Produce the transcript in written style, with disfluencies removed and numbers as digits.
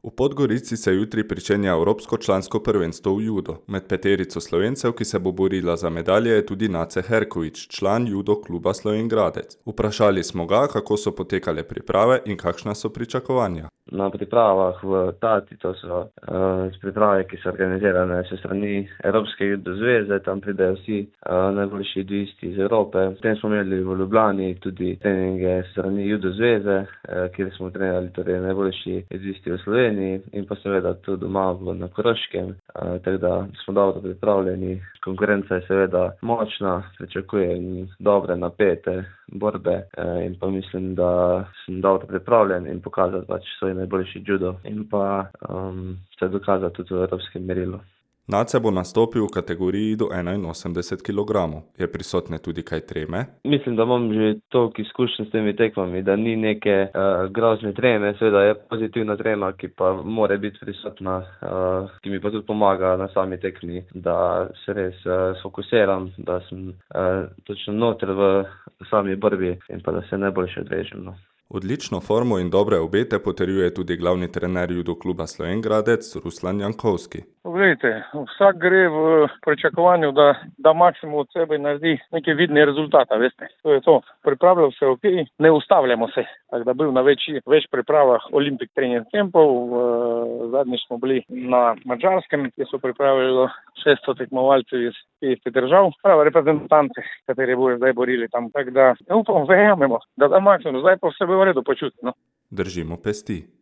V Podgorici se jutri pričenja Evropsko člansko prvenstvo v judo. Med peterico Slovencev, ki se bo borila za medalje, je tudi Nace Herkovič, član judo kluba Slovenj Gradec. Vprašali smo ga, kako so potekale priprave in kakšna so pričakovanja. Na pripravah v Tati, to so priprave, ki so organizirane s strani Evropske judo zveze, tam pridejo vsi najboljši judoisti iz Evrope. Potem smo imeli v Ljubljani tudi treninge s strani judo zveze, kjer smo trenirali torej najboljši judoisti v Sloveniji in pa seveda tudi doma na Koroškem, tako da smo dobro pripravljeni. Konkurenca je seveda močna, pričakujem dobre, napete borbe in pa mislim, da sem dobro pripravljen in pokazati svoj najboljši judo in pa se dokazati tudi v evropskem merilu. Nace bo nastopil v kategoriji do 81 kg. Je prisotne tudi kaj treme? Mislim, da imam že toliko izkušenj s temi tekmami, da ni neke grozne treme. Seveda je pozitivna trema, ki pa mora biti prisotna, ki mi pa tudi pomaga na sami tekmi, da se res sfokusiram, da sem točno noter v sami borbi in pa da se najboljše odrežem. No. Odlično formo in dobre obete potrjuje tudi glavni trener judo kluba Slovenj Gradec, Ruslan Jankovski. Poglejte, vsak gre v pričakovanju, da maksimum od sebe naredi neke vidne rezultate, veste. To je to. Pripravljal se ok, ne ustavljamo se. Tako da bil na več pripravah Olympic Training Campov, zadnji smo bili na Madžarskem, kjer so pripravili 600 tekmovalcev iz 50 držav, prava reprezentance, kateri bojo zdaj borili tam. Tako da upam, verjamemo, da maksimum, zdaj pa vse bo v redu počuti. No. Držimo pesti.